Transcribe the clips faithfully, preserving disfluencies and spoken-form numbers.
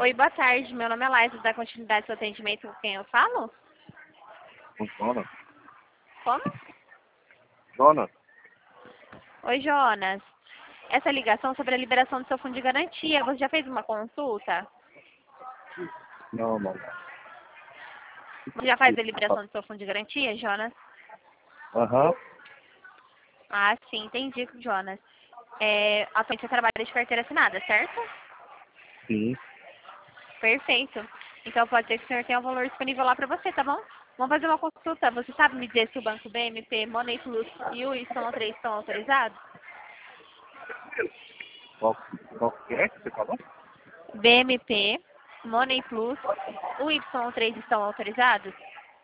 Oi, boa tarde. Meu nome é Laís, da continuidade do seu atendimento com quem eu falo? Jonas? Como? Jonas? Oi, Jonas. Essa ligação é sobre a liberação do seu fundo de garantia. Você já fez uma consulta? Não, não. Você já faz a liberação do seu fundo de garantia, Jonas? Aham. Ah, sim, entendi, Jonas. É, atualmente você trabalha de carteira assinada, certo? Sim. Perfeito. Então pode ser que o senhor tenha um valor disponível lá para você, tá bom? Vamos fazer uma consulta. Você sabe me dizer se o Banco B M P, Money Plus e o Y três estão autorizados? Qual, qual que é que você falou? B M P, Money Plus, o Y três estão autorizados?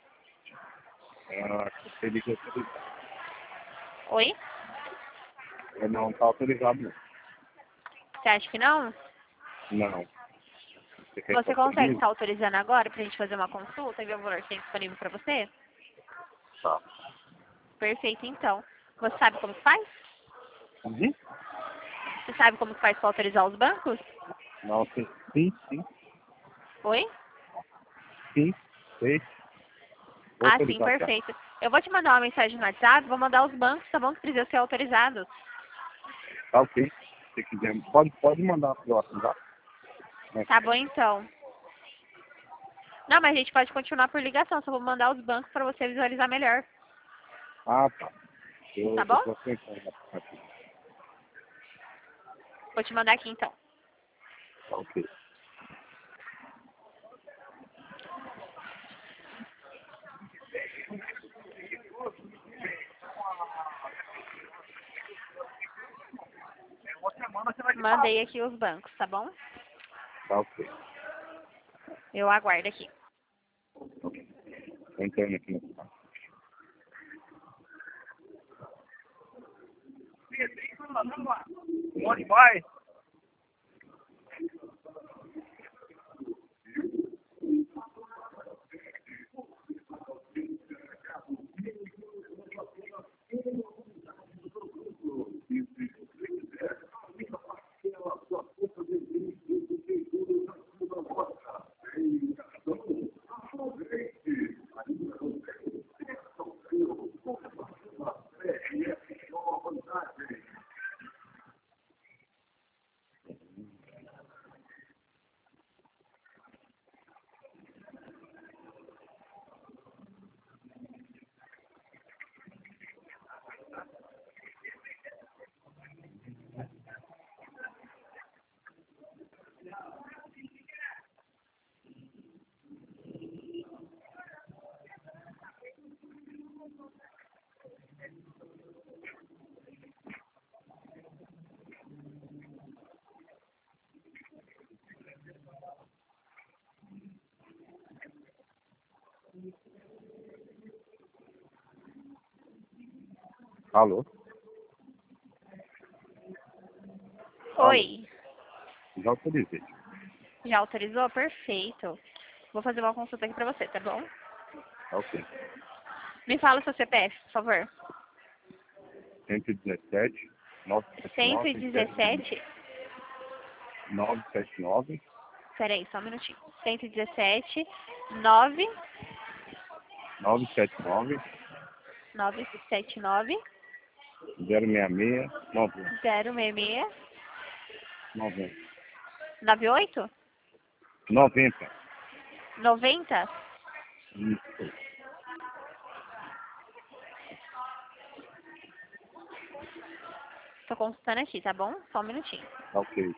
Ah, ele já autorizado. Oi? Ele não está autorizado, não. Você acha que não? Não. Você quer que Você eu consegue autorize? estar autorizando agora pra gente fazer uma consulta e ver o valor que tem disponível para você? Tá. Perfeito, então. Você sabe como que faz? Uhum. Você sabe como que faz para autorizar os bancos? Não, sim. Sim, sim. Oi? Sim. Sei. Vou Ah, sim, autorizar já. perfeito. Eu vou te mandar uma mensagem no WhatsApp, vou mandar os bancos, tá bom? Que precisam ser autorizados. Tá ok. Se quiser, pode, pode mandar pro WhatsApp. Né? Tá bom, então. Não, mas a gente pode continuar por ligação, só vou mandar os bancos para você visualizar melhor. Ah, tá. Eu, Tá eu bom? vou pensando aqui. Vou te mandar aqui, então. Tá ok. Mandei aqui os bancos, tá bom? Tá ok. Eu aguardo aqui. Tô entrando aqui no site. Onde vai? Alô? Alô? Oi. Já autorizei. Já autorizou? Perfeito. Vou fazer uma consulta aqui pra você, tá bom? Tá ok. Me fala o seu C P F, por favor. cento e dezessete, cento e novecentos e setenta e nove, dezessete. novecentos e setenta e nove, Peraí, só um minutinho. cento e dezessete, nove, novecentos e setenta e nove, nove sete nove, zero seis seis, noventa, zero seis seis, noventa. nove oito, noventa. noventa. Isso. Tô consultando aqui, tá bom? Só um minutinho. Tá ok.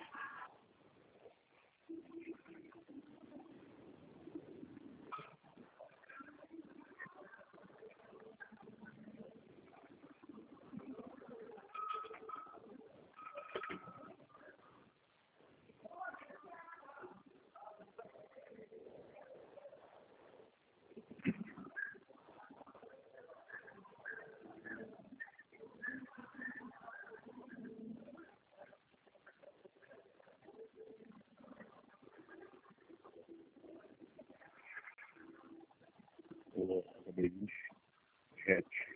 Eu acabei de chat.